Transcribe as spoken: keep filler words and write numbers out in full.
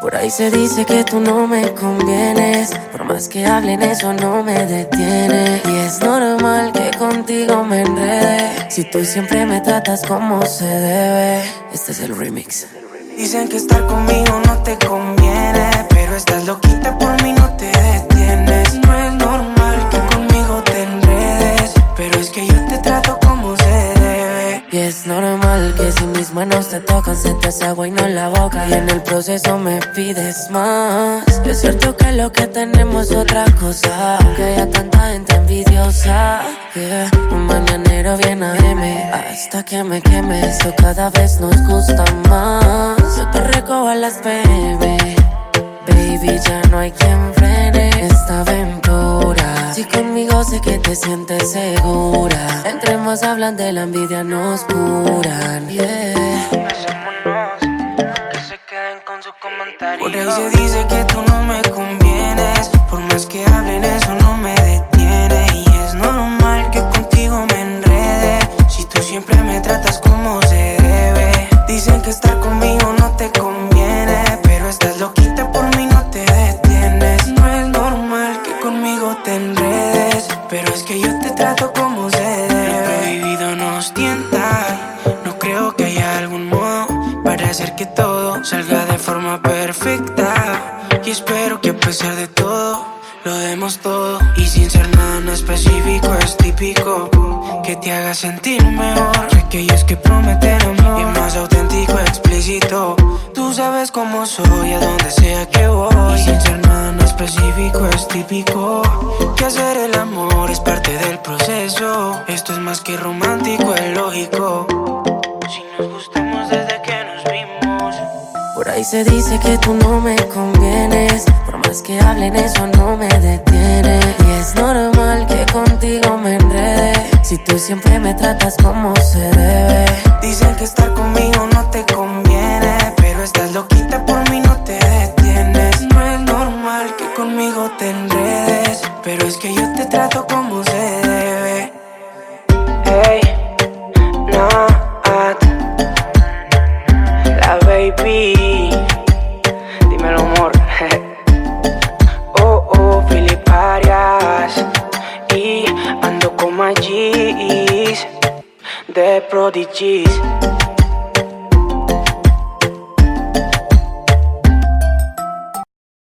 Por ahí se dice que tú no me convienes, por más que hablen eso no me detiene. Y es normal que contigo me enrede, si tú siempre me tratas como se debe. Este es el remix. Dicen que estar conmigo no te conviene, pero estás loquita por mí, no te detienes. No es normal que conmigo te enredes, pero es que yo te trato como se debe. Y es normal que si mis manos te tocan se te hace agua y no en la boca, y en el proceso me pides más. Es cierto que lo que tenemos es otra cosa, aunque haya tanta gente envidiosa, yeah. Un mañanero viene a M hasta que me queme, eso cada vez nos gusta más. Yo te recojo a las B M, baby, ya no hay quien frene esta aventura. Si conmigo sé que te sientes segura, entre más hablan de la envidia nos curan, yeah. Besémonos, que se queden con sus comentarios. Por ahí se dice que tú no me convienes, por más que hablen eso no me detiene. Y es normal que contigo me enrede, si tú siempre me tratas como se debe. Dicen que estar conmigo no te conviene, pero estás loquita por mí, no te detienes. No es normal que conmigo te enredes, pero es que yo te trato como se debe. Lo prohibido nos tienta, no creo que haya algún modo para hacer que todo salga de forma perfecta. Y espero que a pesar de todo lo demos todo, y sin ser nada en específico. Es típico que te haga sentir mejor que aquellos que prometen amor, y más auténtico, explícito. Tú sabes cómo soy, a donde sea que voy. Y sin ser nada en específico, es típico que hacer el amor es parte del proceso. Esto es más que romántico, es lógico. Si nos gustamos desde que nos vimos. Por ahí se dice que tú no me convienes, por más que hablen eso no me detiene. Y es normal que contigo me enrede, si tú siempre me tratas como se debe. Dicen que estar conmigo no te conviene, pero estás loquita por mí, no te detienes. No es normal que conmigo te enredes, pero es que yo te trato como se debe. Hey, Nat, la baby, dímelo amor. Oh, oh, Philip Arias, y ando con my G's, The Prodigies.